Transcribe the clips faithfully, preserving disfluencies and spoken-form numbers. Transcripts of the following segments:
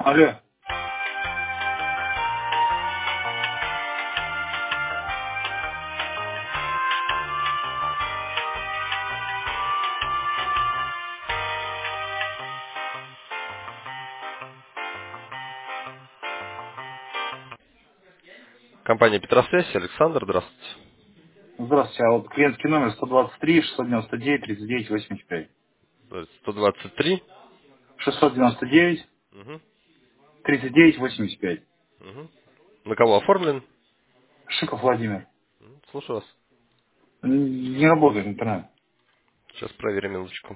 Алло. Компания Петросвязь, Александр, здравствуйте. Здравствуйте, а вот клиентский номер сто двадцать три шестьсот девяносто девять тридцать девять восемьдесят пять. сто двадцать три. шестьсот девяносто девять Угу, тридцать девять восемьдесят пять. угу. На кого оформлен? Шиков Владимир. М, Слушаю вас. Н- Не работает интернет. Сейчас проверим минуточку.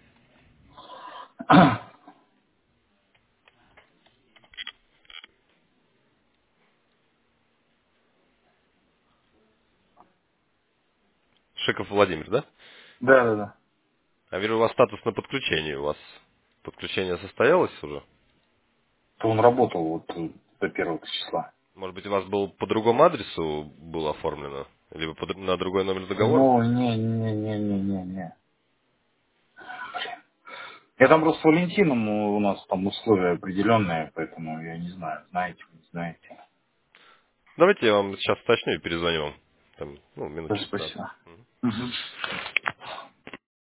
Шиков Владимир, да? Да, да, да. А вижу, у вас статус на подключении. У вас подключение состоялось уже? То он работал вот э, до первого числа. Может быть, у вас был по другому адресу было оформлено? Либо по дру- на другой номер договора? Ну, не, не, не, не, не, не. Я там просто с Валентином, у нас там условия определенные, поэтому я не знаю, знаете, вы не знаете. Давайте я вам сейчас уточню и перезвоню вам. Там, ну, минут Да, через пятнадцать. спасибо. Мгм.